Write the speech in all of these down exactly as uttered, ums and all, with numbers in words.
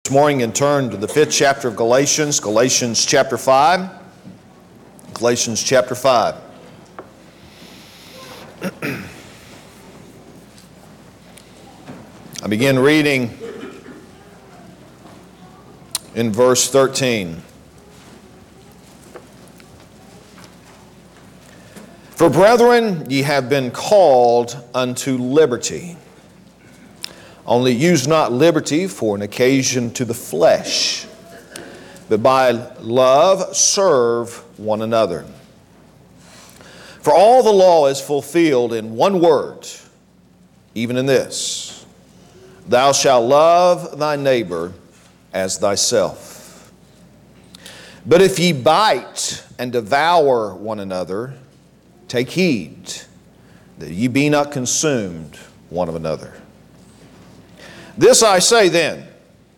This morning and turn to the fifth chapter of Galatians, Galatians chapter five. Galatians chapter five. I begin reading in verse thirteen. For brethren, ye have been called unto liberty. Only use not liberty for an occasion to the flesh, but by love serve one another. For all the law is fulfilled in one word, even in this: thou shalt love thy neighbor as thyself. But if ye bite and devour one another, take heed that ye be not consumed one of another. This I say then,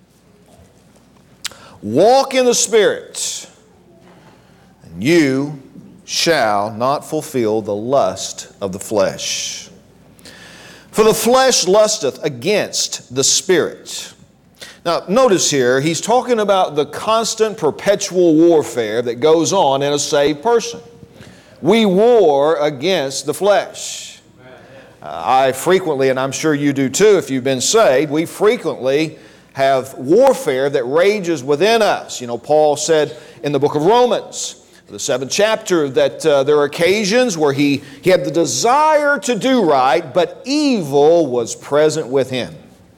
walk in the Spirit, and you shall not fulfill the lust of the flesh. For the flesh lusteth against the Spirit. Now notice here, he's talking about the constant perpetual warfare that goes on in a saved person. We war against the flesh. Uh, I frequently, and I'm sure you do too if you've been saved, we frequently have warfare that rages within us. You know, Paul said in the book of Romans, the seventh chapter, that uh, there are occasions where he, he had the desire to do right, but evil was present with him.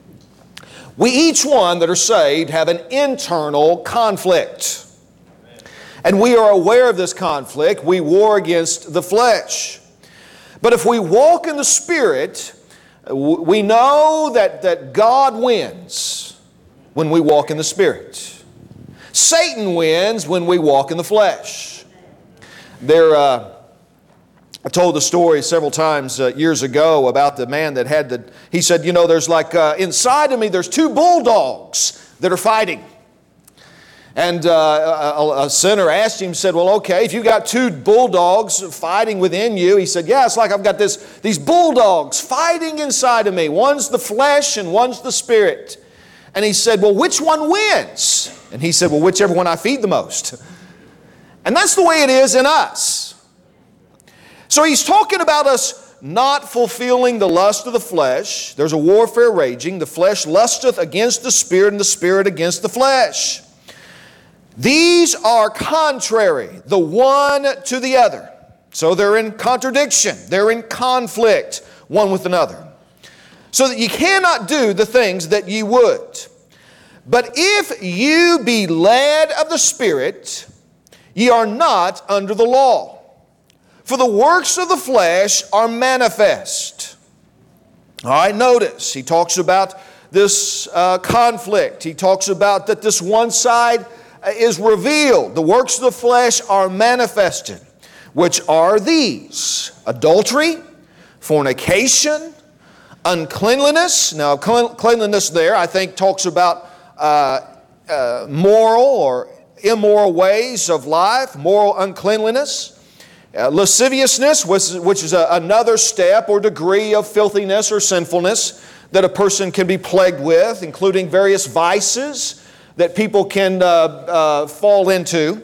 We each one that are saved have an internal conflict. And we are aware of this conflict. We war against the flesh. But if we walk in the Spirit, we know that, that God wins when we walk in the Spirit. Satan wins when we walk in the flesh. There, uh, I told the story several times uh, years ago about the man that had the, he said, you know, there's like, uh, inside of me, there's two bulldogs that are fighting. And uh, a, a sinner asked him, said, well, okay, if you've got two bulldogs fighting within you, he said, yeah, it's like I've got this, these bulldogs fighting inside of me. One's the flesh and one's the spirit. And he said, well, which one wins? And he said, well, whichever one I feed the most. And that's the way it is in us. So he's talking about us not fulfilling the lust of the flesh. There's a warfare raging. The flesh lusteth against the spirit, and the spirit against the flesh. These are contrary, the one to the other. So they're in contradiction. They're in conflict one with another. So that you cannot do the things that ye would. But if you be led of the Spirit, ye are not under the law. For the works of the flesh are manifest. All right, notice, he talks about this uh, conflict. He talks about that this one side is revealed. The works of the flesh are manifested, which are these: adultery, fornication, uncleanliness. Now, cleanliness there, I think, talks about uh, uh, moral or immoral ways of life, moral uncleanliness. Uh, lasciviousness, which, which is a, another step or degree of filthiness or sinfulness that a person can be plagued with, including various vices that people can uh, uh, fall into.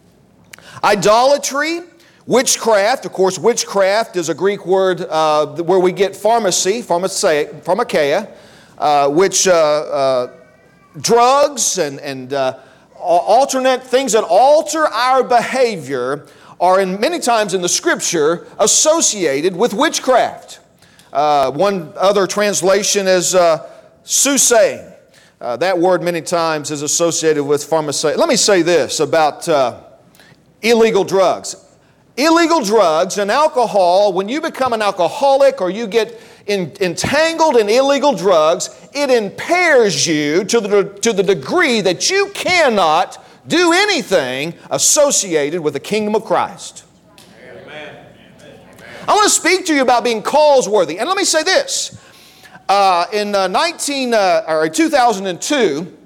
Idolatry, witchcraft. Of course, witchcraft is a Greek word uh, where we get pharmacy, pharmakeia, uh, which uh, uh, drugs and, and uh, alternate things that alter our behavior are in many times in the Scripture associated with witchcraft. Uh, one other translation is uh, soothsaying. Uh, that word many times is associated with pharmacy. Let me say this about uh, illegal drugs. Illegal drugs and alcohol, when you become an alcoholic or you get in, entangled in illegal drugs, it impairs you to the, to the degree that you cannot do anything associated with the kingdom of Christ. Amen. I want to speak to you about being cause-worthy. And let me say this. Uh, in uh, nineteen, uh, or two thousand two,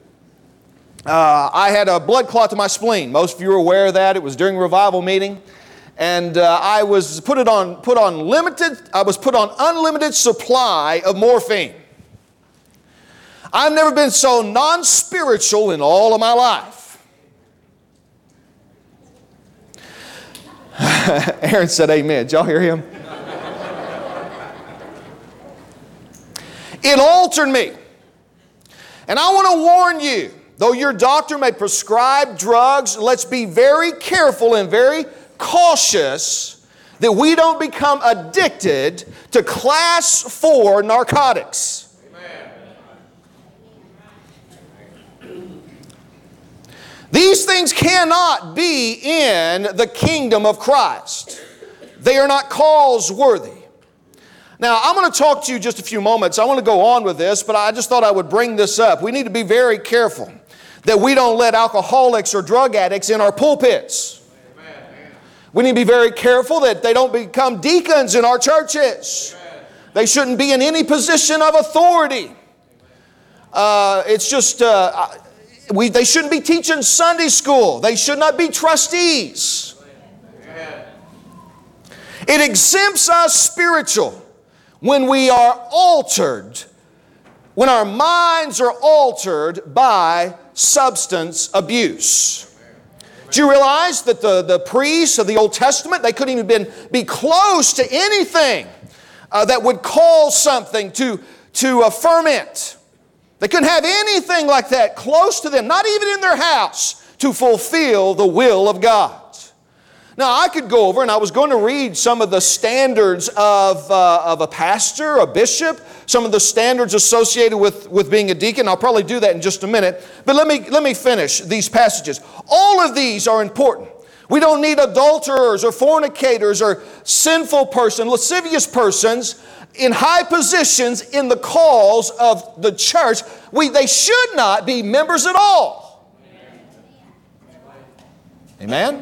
uh, I had a blood clot to my spleen. Most of you are aware of that. It was during a revival meeting. And uh, I was put it on, put on limited, I was put on unlimited supply of morphine. I've never been so non-spiritual in all of my life. Aaron said amen. Did y'all hear him? It altered me. And I want to warn you, though your doctor may prescribe drugs, let's be very careful and very cautious that we don't become addicted to class four narcotics. Amen. These things cannot be in the kingdom of Christ. They are not cause-worthy. Now, I'm going to talk to you just a few moments. I want to go on with this, but I just thought I would bring this up. We need to be very careful that we don't let alcoholics or drug addicts in our pulpits. Amen. We need to be very careful that they don't become deacons in our churches. Amen. They shouldn't be in any position of authority. Uh, it's just, uh, we, they shouldn't be teaching Sunday school. They should not be trustees. Amen. It exempts us spiritual. When we are altered, when our minds are altered by substance abuse. Do you realize that the, the priests of the Old Testament, they couldn't even been, be close to anything uh, that would cause something to, to uh, ferment. They couldn't have anything like that close to them, not even in their house, to fulfill the will of God. Now, I could go over, and I was going to read some of the standards of, uh, of a pastor, a bishop, some of the standards associated with, with being a deacon. I'll probably do that in just a minute. But let me, let me finish these passages. All of these are important. We don't need adulterers or fornicators or sinful persons, lascivious persons in high positions in the cause of the church. We, they should not be members at all. Amen?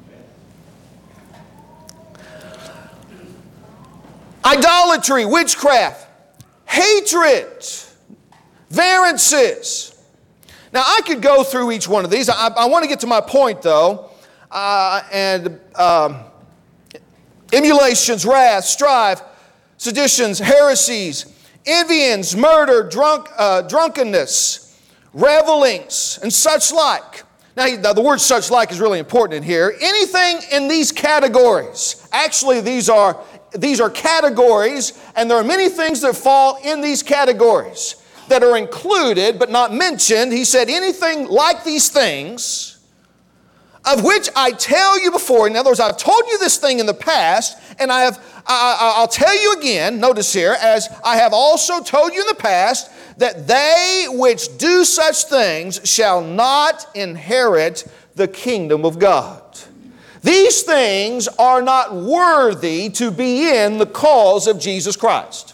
Idolatry, witchcraft, hatred, variances. Now, I could go through each one of these. I, I want to get to my point, though. Uh, and um, emulations, wrath, strife, seditions, heresies, envyings, murder, drunk, uh, drunkenness, revelings, and such like. Now, the word such like is really important in here. Anything in these categories. Actually, these are These are categories, and there are many things that fall in these categories that are included but not mentioned. He said, anything like these things, of which I tell you before. In other words, I've told you this thing in the past, and I have, I, I'll tell you again, notice here, as I have also told you in the past, that they which do such things shall not inherit the kingdom of God. These things are not worthy to be in the cause of Jesus Christ.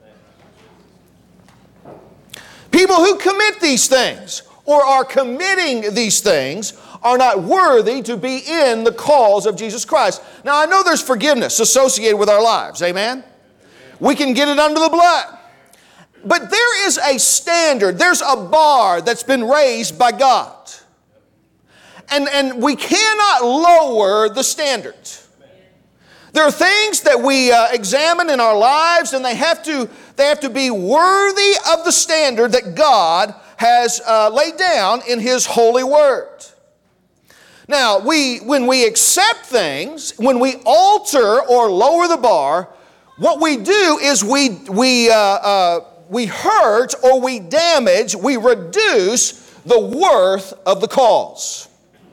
People who commit these things or are committing these things are not worthy to be in the cause of Jesus Christ. Now, I know there's forgiveness associated with our lives. Amen? We can get it under the blood. But there is a standard, there's a bar that's been raised by God. And, and we cannot lower the standard. There are things that we uh, examine in our lives, and they have to, they have to be worthy of the standard that God has uh, laid down in His holy word. Now, we, when we accept things, when we alter or lower the bar, what we do is we, we, uh, uh, we hurt or we damage, we reduce the worth of the cause.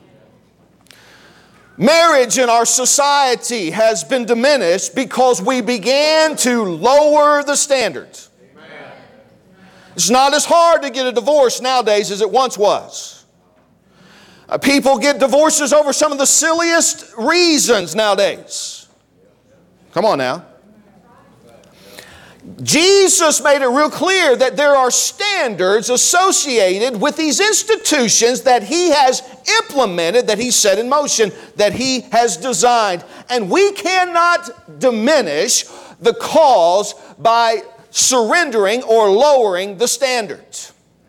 Marriage in our society has been diminished because we began to lower the standards. Amen. It's not as hard to get a divorce nowadays as it once was. Uh, people get divorces over some of the silliest reasons nowadays. Come on now. Jesus made it real clear that there are standards associated with these institutions that He has implemented, that He set in motion, that He has designed. And we cannot diminish the cause by surrendering or lowering the standards.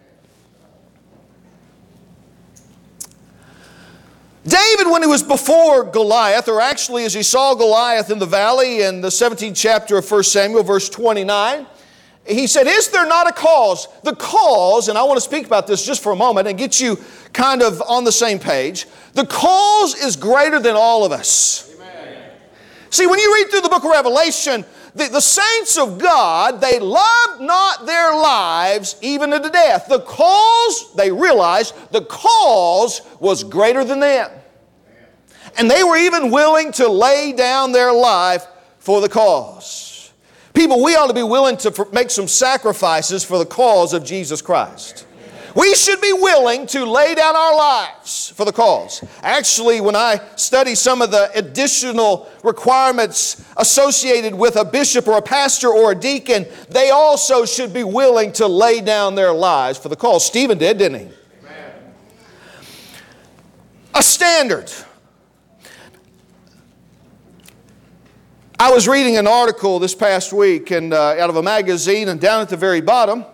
David, when he was before Goliath, or actually as he saw Goliath in the valley in the seventeenth chapter of First Samuel, verse twenty-nine, he said, is there not a cause? The cause, and I want to speak about this just for a moment and get you kind of on the same page. The cause is greater than all of us. Amen. See, when you read through the book of Revelation, the, the saints of God, they loved not their lives even unto death. The cause, they realized, the cause was greater than them. And they were even willing to lay down their life for the cause. People, we ought to be willing to make some sacrifices for the cause of Jesus Christ. We should be willing to lay down our lives for the cause. Actually, when I study some of the additional requirements associated with a bishop or a pastor or a deacon, they also should be willing to lay down their lives for the cause. Stephen did, didn't he? Amen. A standard. I was reading an article this past week and uh, out of a magazine, and down at the very bottom,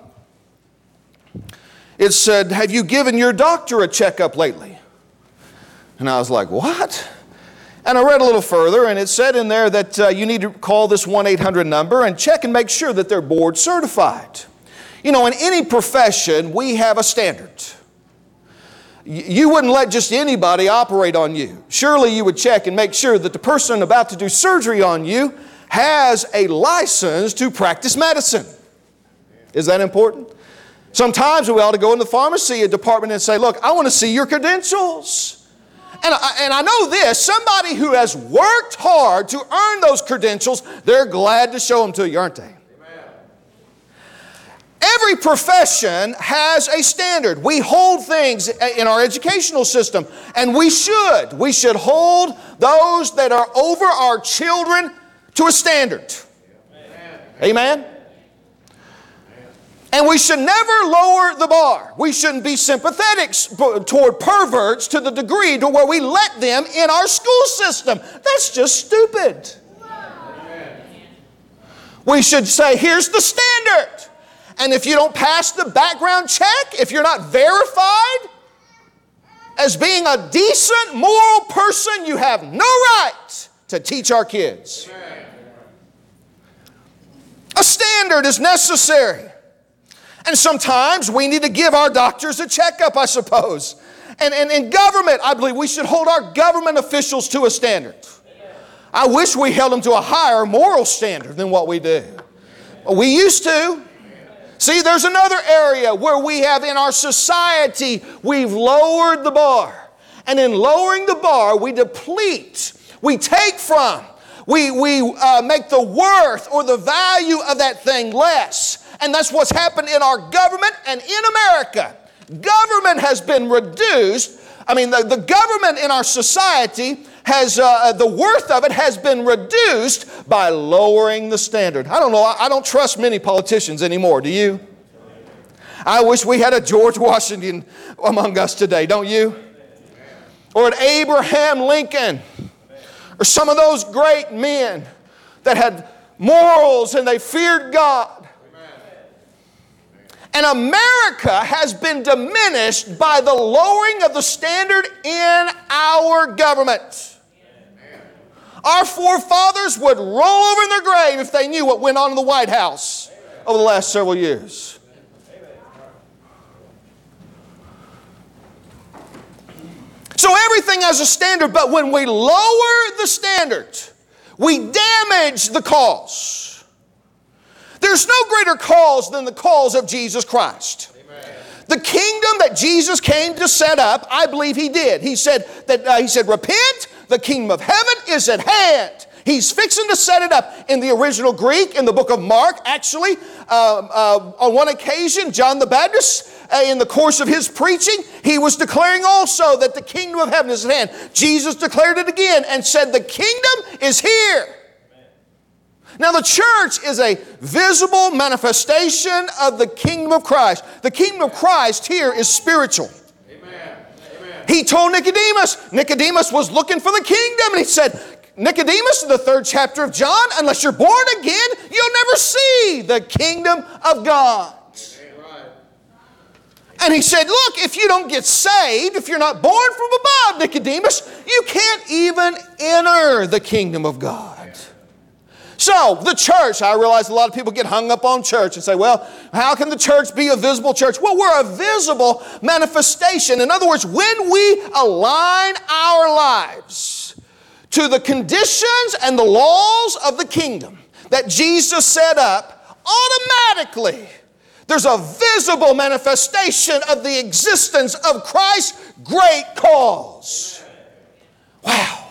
it said, have you given your doctor a checkup lately? And I was like, what? And I read a little further, and it said in there that uh, you need to call this one eight hundred number and check and make sure that they're board certified. You know, in any profession, we have a standard. You wouldn't let just anybody operate on you. Surely you would check and make sure that the person about to do surgery on you has a license to practice medicine. Is that important? Sometimes we ought to go in the pharmacy department and say, look, I want to see your credentials. And I, and I know this, somebody who has worked hard to earn those credentials, they're glad to show them to you, aren't they? Every profession has a standard. We hold things in our educational system, and we should. We should hold those that are over our children to a standard. Amen. Amen? And we should never lower the bar. We shouldn't be sympathetic toward perverts to the degree to where we let them in our school system. That's just stupid. Amen. We should say, here's the standard. And if you don't pass the background check, if you're not verified as being a decent, moral person, you have no right to teach our kids. Amen. A standard is necessary. And sometimes we need to give our doctors a checkup, I suppose. And, and in government, I believe we should hold our government officials to a standard. I wish we held them to a higher moral standard than what we do. We used to. See, there's another area where we have in our society, we've lowered the bar. And in lowering the bar, we deplete, we take from, we, we uh, make the worth or the value of that thing less. And that's what's happened in our government and in America. Government has been reduced. I mean, the, the government in our society has, uh, the worth of it has been reduced by lowering the standard. I don't know, I, I don't trust many politicians anymore, do you? I wish we had a George Washington among us today, don't you? Or an Abraham Lincoln, or some of those great men that had morals and they feared God. And America has been diminished by the lowering of the standard in our government. Our forefathers would roll over in their grave if they knew what went on in the White House over the last several years. So everything has a standard, but when we lower the standard, we damage the cause. There's no greater cause than the cause of Jesus Christ. Amen. The kingdom that Jesus came to set up, I believe He did. He said that uh, He said, repent, the kingdom of heaven is at hand. He's fixing to set it up. In the original Greek, in the book of Mark, actually, uh, uh, on one occasion, John the Baptist, uh, in the course of his preaching, he was declaring also that the kingdom of heaven is at hand. Jesus declared it again and said, the kingdom is here. Now, the church is a visible manifestation of the kingdom of Christ. The kingdom of Christ here is spiritual. Amen. Amen. He told Nicodemus, Nicodemus was looking for the kingdom, and he said, Nicodemus, in the third chapter of John, unless you're born again, you'll never see the kingdom of God. Amen. And he said, look, if you don't get saved, if you're not born from above, Nicodemus, you can't even enter the kingdom of God. So, the church, I realize a lot of people get hung up on church and say, well, how can the church be a visible church? Well, we're a visible manifestation. In other words, when we align our lives to the conditions and the laws of the kingdom that Jesus set up, automatically there's a visible manifestation of the existence of Christ's great cause. Wow.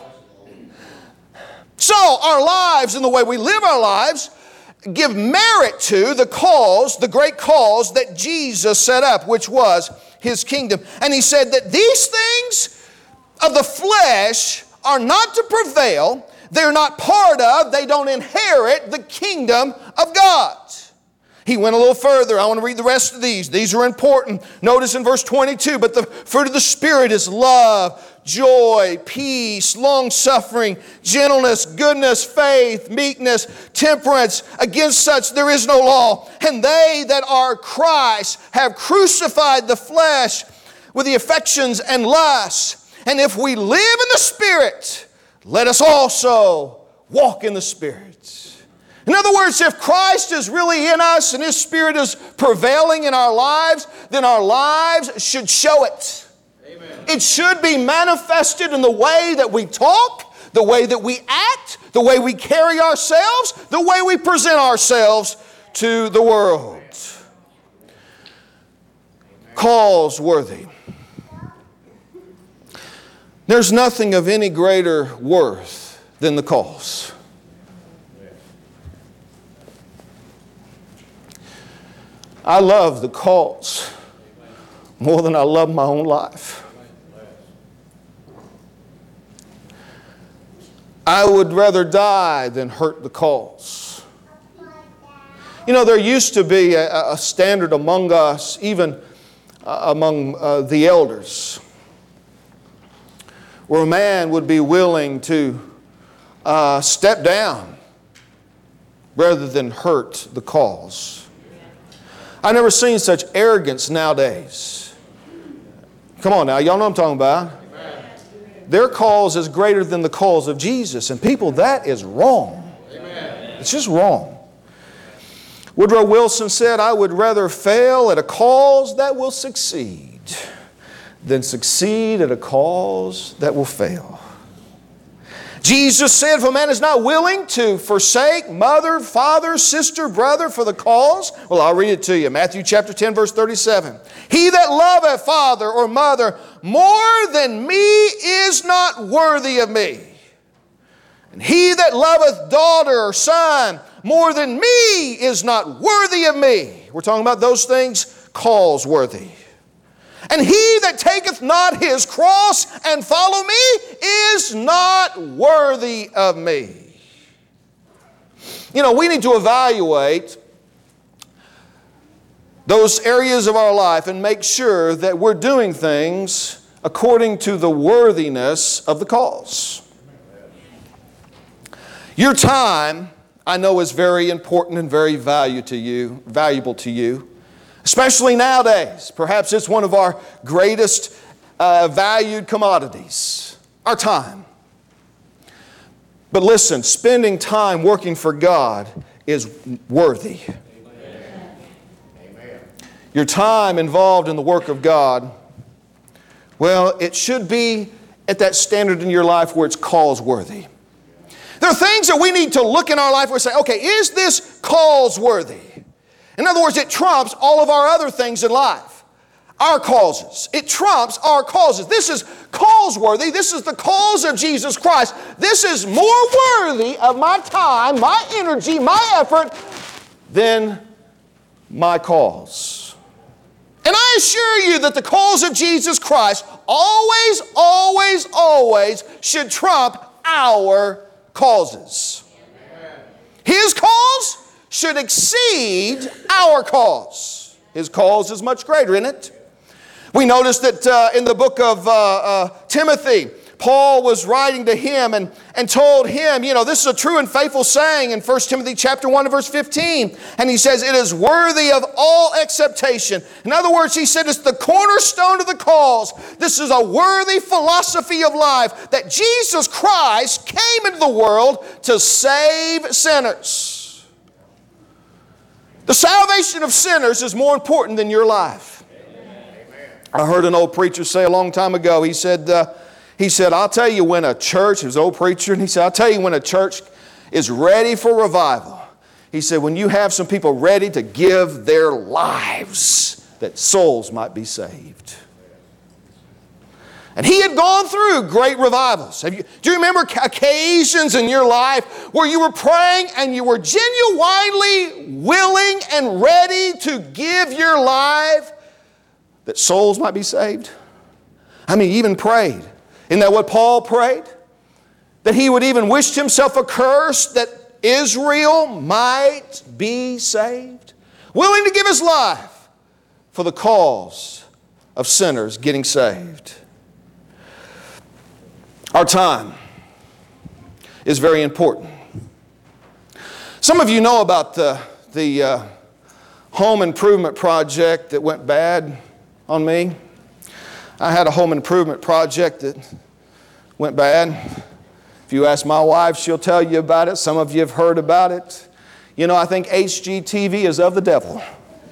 So our lives and the way we live our lives give merit to the cause, the great cause that Jesus set up, which was His kingdom. And He said that these things of the flesh are not to prevail. They're not part of, they don't inherit the kingdom of God. He went a little further. I want to read the rest of these. These are important. Notice in verse twenty-two, but the fruit of the Spirit is love, joy, peace, long-suffering, gentleness, goodness, faith, meekness, temperance. Against such there is no law. And they that are Christ have crucified the flesh with the affections and lusts. And if we live in the Spirit, let us also walk in the Spirit. In other words, if Christ is really in us and His Spirit is prevailing in our lives, then our lives should show it. Amen. It should be manifested in the way that we talk, the way that we act, the way we carry ourselves, the way we present ourselves to the world. Cause worthy. There's nothing of any greater worth than the cause. I love the cause more than I love my own life. I would rather die than hurt the cause. You know, there used to be a, a standard among us, even uh, among uh, the elders, where a man would be willing to uh, step down rather than hurt the cause. I've never seen such arrogance nowadays. Come on now, y'all know what I'm talking about. Amen. Their cause is greater than the cause of Jesus. And people, that is wrong. Amen. It's just wrong. Woodrow Wilson said, I would rather fail at a cause that will succeed than succeed at a cause that will fail. Jesus said, if a man is not willing to forsake mother, father, sister, brother for the cause, well, I'll read it to you. Matthew chapter ten, verse thirty-seven. He that loveth father or mother more than me is not worthy of me. And he that loveth daughter or son more than me is not worthy of me. We're talking about those things cause worthy. And he that taketh not his cross and follow me is not worthy of me. You know, we need to evaluate those areas of our life and make sure that we're doing things according to the worthiness of the cause. Your time, I know, is very important and very value to you, valuable to you. Especially nowadays. Perhaps it's one of our greatest uh, valued commodities. Our time. But listen, spending time working for God is worthy. Amen. Amen. Your time involved in the work of God, well, it should be at that standard in your life where it's cause-worthy. There are things that we need to look in our life where we say, okay, is this cause-worthy? In other words, it trumps all of our other things in life. Our causes. It trumps our causes. This is cause-worthy. This is the cause of Jesus Christ. This is more worthy of my time, my energy, my effort than my cause. And I assure you that the cause of Jesus Christ always, always, always should trump our causes. His cause should exceed our cause. His cause is much greater, isn't it? We notice that uh, in the book of uh, uh, Timothy, Paul was writing to him and, and told him, you know, this is a true and faithful saying in First Timothy chapter one and verse fifteen. And he says, it is worthy of all acceptation. In other words, he said it's the cornerstone of the cause. This is a worthy philosophy of life that Jesus Christ came into the world to save sinners. The salvation of sinners is more important than your life. Amen. I heard an old preacher say a long time ago, he said, uh, He said, I'll tell you when a church, he was an old preacher, and he said, I'll tell you when a church is ready for revival. He said, when you have some people ready to give their lives that souls might be saved. And he had gone through great revivals. Have you, do you remember occasions in your life where you were praying and you were genuinely willing and ready to give your life that souls might be saved? I mean, you even prayed. Isn't that what Paul prayed? That he would even wish himself accursed that Israel might be saved? Willing to give his life for the cause of sinners getting saved. Our time is very important. Some of you know about the, the uh, home improvement project that went bad on me. I had a home improvement project that went bad. If you ask my wife, she'll tell you about it. Some of you have heard about it. You know, I think H G T V is of the devil.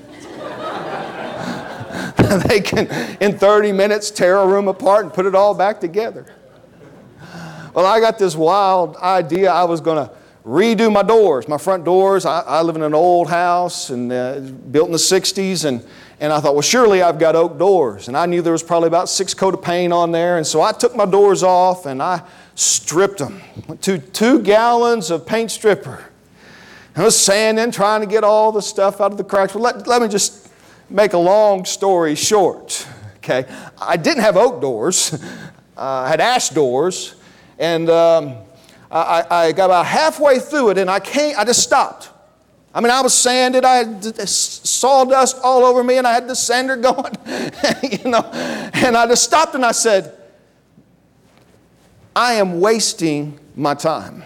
They can, in thirty minutes, tear a room apart and put it all back together. Well, I got this wild idea. I was going to redo my doors, my front doors. I, I live in an old house and uh, built in the sixties, and And I thought, well, surely I've got oak doors. And I knew there was probably about six coat of paint on there. And so I took my doors off and I stripped them. Went to two gallons of paint stripper. I was sanding, trying to get all the stuff out of the cracks. Well, let, let me just make a long story short. Okay, I didn't have oak doors. Uh, I had ash doors. And um, I, I got about halfway through it and I can't, I just stopped. I mean, I was sanded, I had sawdust all over me, and I had the sander going, you know. And I just stopped and I said, I am wasting my time.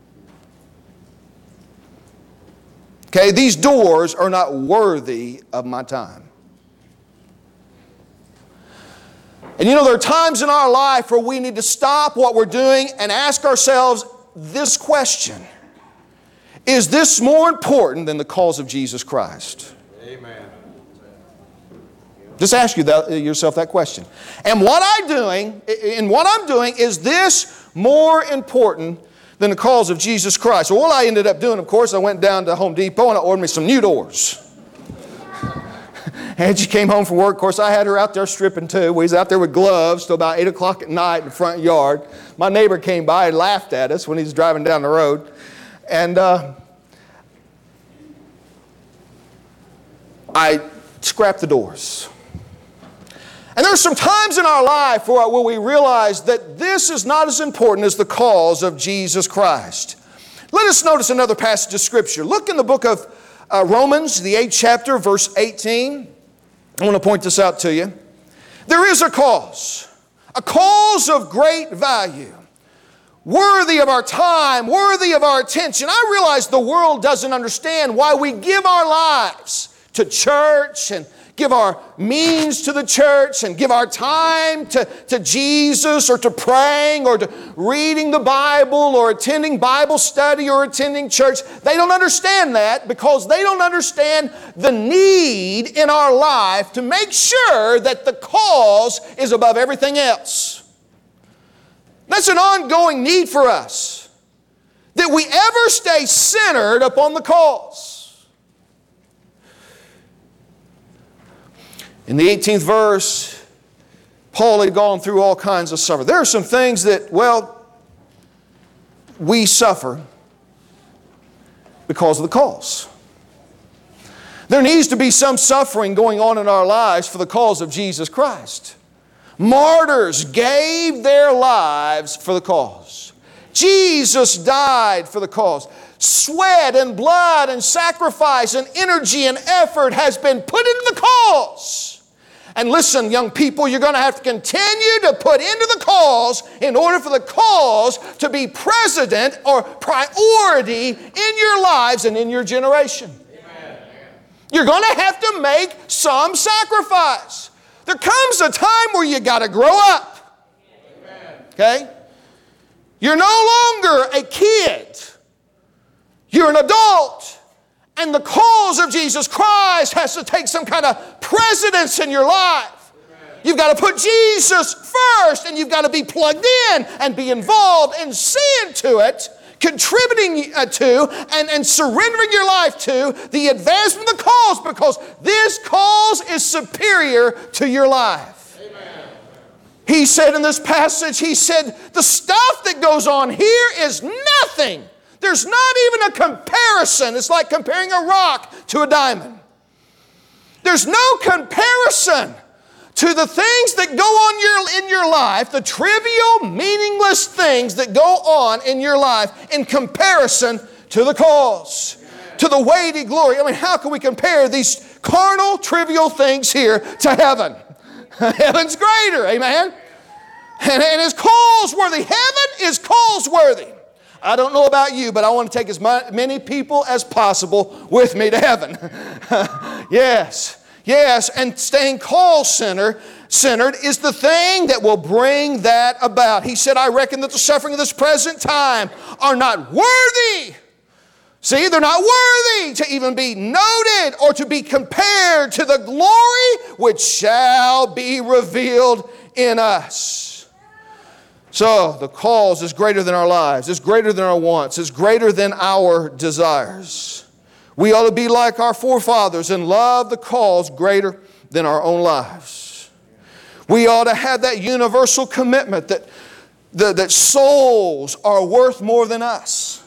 Okay, these doors are not worthy of my time. And you know, there are times in our life where we need to stop what we're doing and ask ourselves this question. Is this more important than the cause of Jesus Christ? Amen. Just ask you that, yourself that question. And what I'm doing, and what I'm doing, is this more important than the cause of Jesus Christ? Well, what I ended up doing, of course, I went down to Home Depot and I ordered me some new doors. And she came home from work. Of course, I had her out there stripping too. We was out there with gloves till about eight o'clock at night in the front yard. My neighbor came by and laughed at us when he was driving down the road. And uh, I scrapped the doors. And there are some times in our life where, where we realize that this is not as important as the cause of Jesus Christ. Let us notice another passage of Scripture. Look in the book of uh, Romans, the eighth chapter, verse eighteen. I want to point this out to you. There is a cause, a cause of great value, worthy of our time, worthy of our attention. I realize the world doesn't understand why we give our lives to church and give our means to the church and give our time to, to Jesus or to praying or to reading the Bible or attending Bible study or attending church. They don't understand that because they don't understand the need in our life to make sure that the cause is above everything else. That's an ongoing need for us, that we ever stay centered upon the cause. In the eighteenth verse, Paul had gone through all kinds of suffering. There are some things that, well, we suffer because of the cause. There needs to be some suffering going on in our lives for the cause of Jesus Christ. Martyrs gave their lives for the cause. Jesus died for the cause. Sweat and blood and sacrifice and energy and effort has been put into the cause. And listen, young people, you're going to have to continue to put into the cause in order for the cause to be precedent or priority in your lives and in your generation. Amen. You're going to have to make some sacrifice. There comes a time where you got to grow up. Amen. Okay? You're no longer a kid. You're an adult. And the cause of Jesus Christ has to take some kind of precedence in your life. Amen. You've got to put Jesus first, and you've got to be plugged in and be involved and seeing to it, contributing to, and, and surrendering your life to the advancement of the cause, because this cause is superior to your life. Amen. He said in this passage, he said, the stuff that goes on here is nothing. There's not even a comparison. It's like comparing a rock to a diamond. There's no comparison to the things that go on your, in your life, the trivial, meaningless things that go on in your life in comparison to the cause, Amen. To the weighty glory. I mean, how can we compare these carnal, trivial things here to heaven? Heaven's greater, amen? And, and is cause-worthy. Heaven is cause-worthy. I don't know about you, but I want to take as many people as possible with me to heaven. Yes, yes, and staying call-centered centered is the thing that will bring that about. He said, I reckon that the suffering of this present time are not worthy. See, they're not worthy to even be noted or to be compared to the glory which shall be revealed in us. So the cause is greater than our lives. It's greater than our wants. It's greater than our desires. We ought to be like our forefathers and love the cause greater than our own lives. We ought to have that universal commitment that, that, that souls are worth more than us.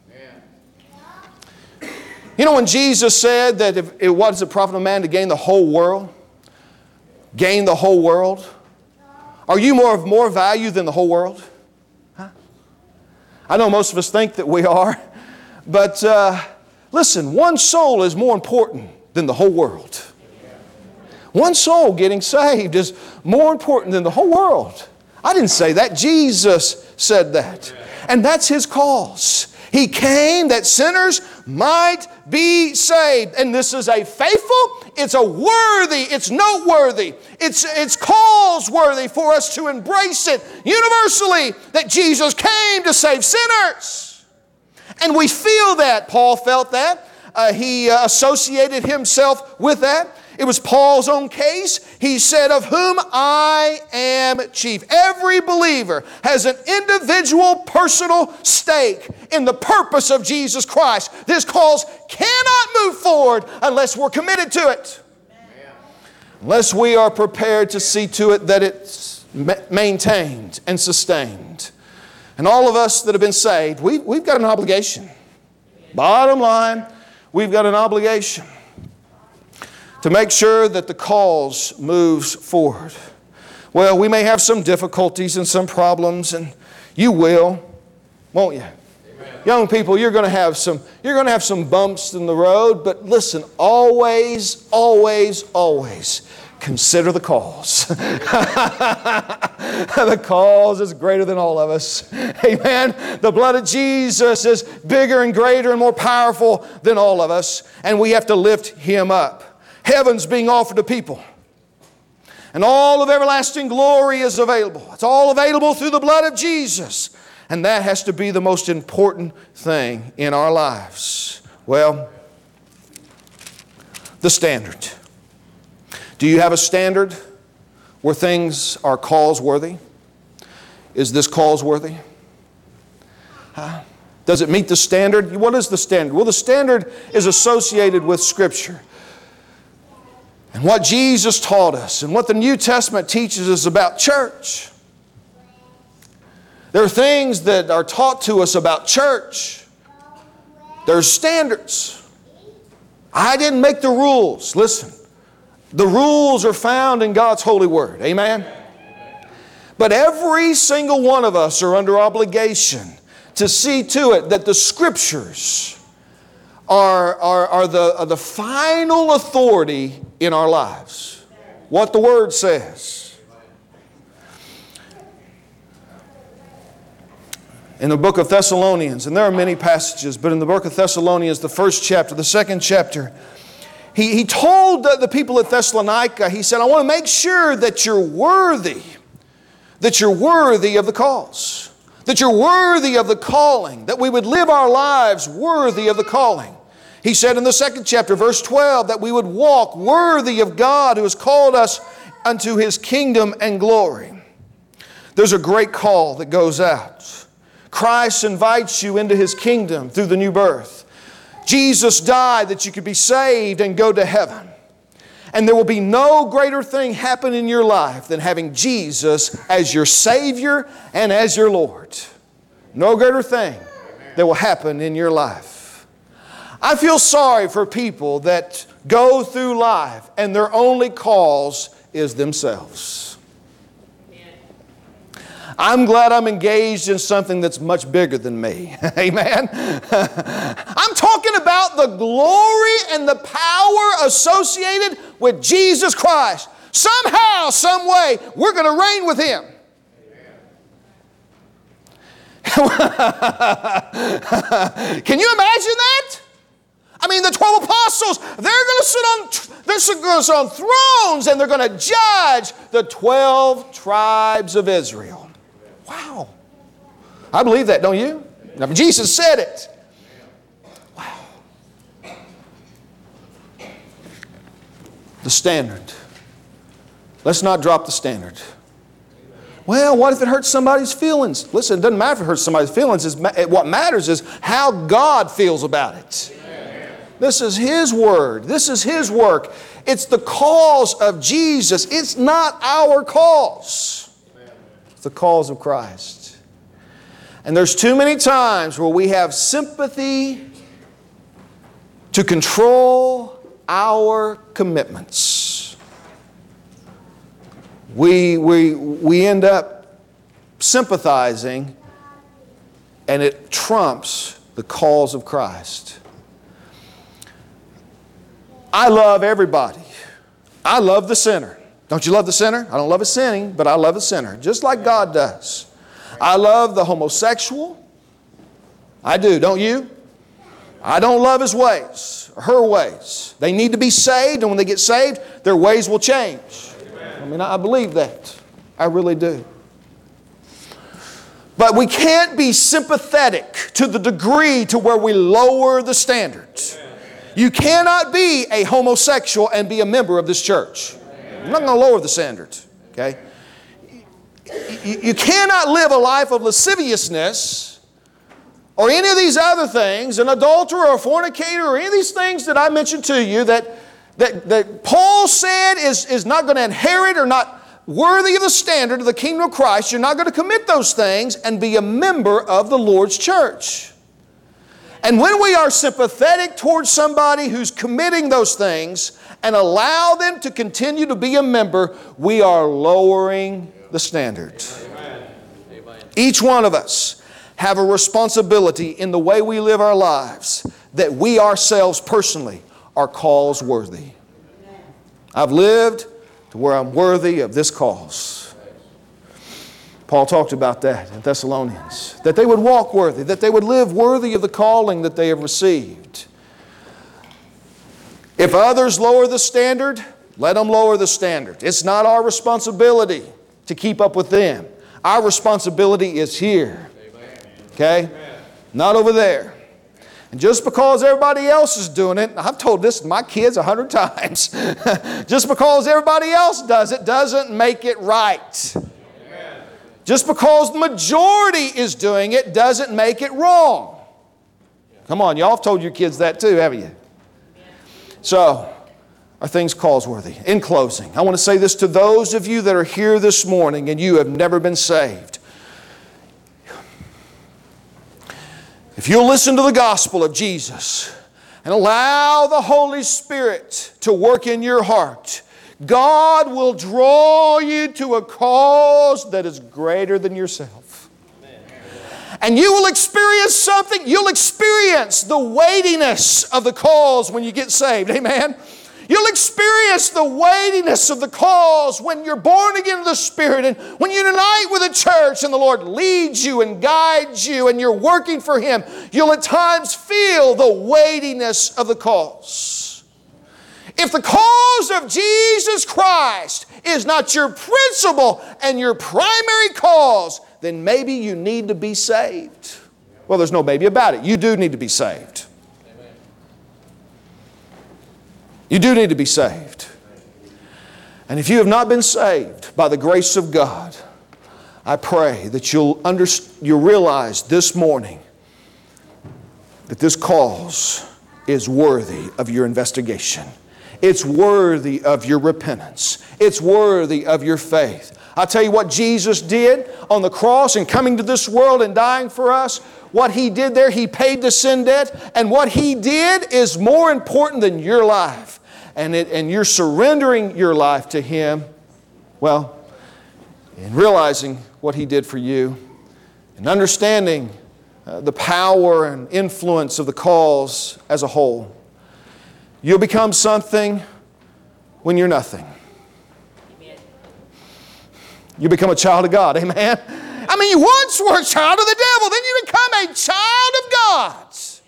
You know, when Jesus said that if it was a profit of man to gain the whole world, gain the whole world, are you more of more value than the whole world? Huh? I know most of us think that we are, but uh, listen, one soul is more important than the whole world. One soul getting saved is more important than the whole world. I didn't say that. Jesus said that. And that's His cause. He came that sinners might be saved. And this is a faithful, it's a worthy, it's noteworthy, it's, it's cause-worthy for us to embrace it universally that Jesus came to save sinners. And we feel that. Paul felt that. Uh, he uh, associated himself with that. It was Paul's own case. He said, of whom I am chief. Every believer has an individual personal stake in the purpose of Jesus Christ. This cause cannot move forward unless we're committed to it. Amen. Unless we are prepared to see to it that it's maintained and sustained. And all of us that have been saved, we, we've got an obligation. Bottom line, we've got an obligation to make sure that the cause moves forward. Well, we may have some difficulties and some problems, and you will, won't you? Amen. Young people, you're going to have some, you're going to have some bumps in the road, but listen, always, always, always consider the cause. The cause is greater than all of us. Amen. The blood of Jesus is bigger and greater and more powerful than all of us, and we have to lift Him up. Heaven's being offered to people. And all of everlasting glory is available. It's all available through the blood of Jesus. And that has to be the most important thing in our lives. Well, the standard. Do you have a standard where things are cause-worthy? Is this cause-worthy? Huh? Does it meet the standard? What is the standard? Well, the standard is associated with Scripture. And what Jesus taught us and what the New Testament teaches us about church. There are things that are taught to us about church. There's standards. I didn't make the rules. Listen, the rules are found in God's holy word. Amen? But every single one of us are under obligation to see to it that the Scriptures Are, are, are, the, are the final authority in our lives. what the Word says. In the book of Thessalonians, and there are many passages, but in the book of Thessalonians, the first chapter, the second chapter, he, he told the, the people at Thessalonica, he said, I want to make sure that you're worthy, that you're worthy of the cause, that you're worthy of the calling, that we would live our lives worthy of the calling. He said in the second chapter, verse twelve, that we would walk worthy of God who has called us unto His kingdom and glory. There's a great call that goes out. Christ invites you into His kingdom through the new birth. Jesus died that you could be saved and go to heaven. And there will be no greater thing happen in your life than having Jesus as your Savior and as your Lord. No greater thing that will happen in your life. I feel sorry for people that go through life and their only cause is themselves. I'm glad I'm engaged in something that's much bigger than me. Amen? I'm talking about the glory and the power associated with Jesus Christ. Somehow, some way, we're going to reign with Him. Can you imagine that? I mean, the twelve apostles, they're going to sit on, they're going to sit on thrones and they're going to judge the twelve tribes of Israel. Wow. I believe that, don't you? I mean, Jesus said it. Wow. The standard. Let's not drop the standard. Well, what if it hurts somebody's feelings? Listen, it doesn't matter if it hurts somebody's feelings. It's, what matters is how God feels about it. This is His word. This is His work. It's the cause of Jesus. It's not our cause. It's the cause of Christ. And there's too many times where we have sympathy to control our commitments. We, we, we end up sympathizing and it trumps the cause of Christ. I love everybody. I love the sinner. Don't you love the sinner? I don't love his sinning, but I love the sinner, just like God does. I love the homosexual. I do, don't you? I don't love his ways, or her ways. They need to be saved, and when they get saved, their ways will change. I mean, I believe that. I really do. But we can't be sympathetic to the degree to where we lower the standards. You cannot be a homosexual and be a member of this church. I'm not going to lower the standards, okay? You, you cannot live a life of lasciviousness or any of these other things, an adulterer or a fornicator or any of these things that I mentioned to you that, that, that Paul said is, is not going to inherit or not worthy of the standard of the kingdom of Christ. You're not going to commit those things and be a member of the Lord's church. And when we are sympathetic towards somebody who's committing those things and allow them to continue to be a member, we are lowering the standard. Amen. Each one of us have a responsibility in the way we live our lives that we ourselves personally are cause worthy. I've lived to where I'm worthy of this cause. Paul talked about that in Thessalonians, that they would walk worthy, that they would live worthy of the calling that they have received. If others lower the standard, let them lower the standard. It's not our responsibility to keep up with them. Our responsibility is here. Okay? Not over there. And just because everybody else is doing it, I've told this to my kids a hundred times, just because everybody else does it doesn't make it right. Just because the majority is doing it doesn't make it wrong. Come on, y'all have told your kids that too, haven't you? So, are things cause-worthy? In closing, I want to say this to those of you that are here this morning and you have never been saved. If you'll listen to the gospel of Jesus and allow the Holy Spirit to work in your heart, God will draw you to a cause that is greater than yourself. Amen. And you will experience something, you'll experience the weightiness of the cause when you get saved. Amen. You'll experience the weightiness of the cause when you're born again of the Spirit and when you unite with the church and the Lord leads you and guides you and you're working for Him. You'll at times feel the weightiness of the cause. If the cause of Jesus Christ is not your principal and your primary cause, then maybe you need to be saved. Well, there's no maybe about it. You do need to be saved. You do need to be saved. And if you have not been saved by the grace of God, I pray that you'll, under, you'll realize this morning that this cause is worthy of your investigation. It's worthy of your repentance. It's worthy of your faith. I'll tell you what Jesus did on the cross and coming to this world and dying for us. What He did there, He paid the sin debt. And what He did is more important than your life. And, it, and you're surrendering your life to Him, well, in realizing what He did for you and understanding uh, the power and influence of the cause as a whole, you'll become something when you're nothing. Amen. You become a child of God. Amen. I mean, you once were a child of the devil, then you become a child of God.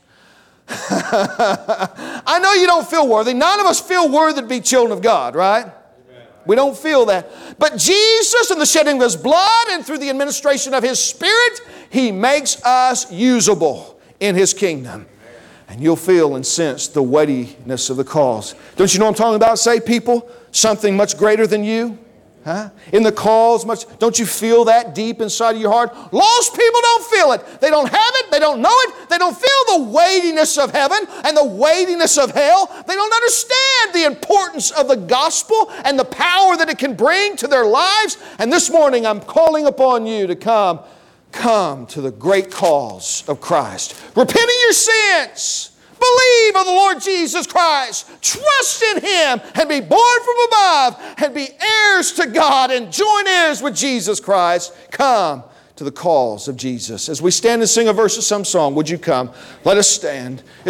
I know you don't feel worthy. None of us feel worthy to be children of God, right? Amen. We don't feel that. But Jesus, in the shedding of His blood and through the administration of His Spirit, He makes us usable in His kingdom. And you'll feel and sense the weightiness of the cause. Don't you know what I'm talking about? Say, people, something much greater than you. Huh? In the cause, much, don't you feel that deep inside of your heart? Lost people don't feel it. They don't have it. They don't know it. They don't feel the weightiness of heaven and the weightiness of hell. They don't understand the importance of the gospel and the power that it can bring to their lives. And this morning I'm calling upon you to come, come to the great cause of Christ. Repent of your sins. Believe on the Lord Jesus Christ. Trust in Him and be born from above and be heirs to God and join heirs with Jesus Christ. Come to the cause of Jesus. As we stand and sing a verse of some song, would you come? Let us stand.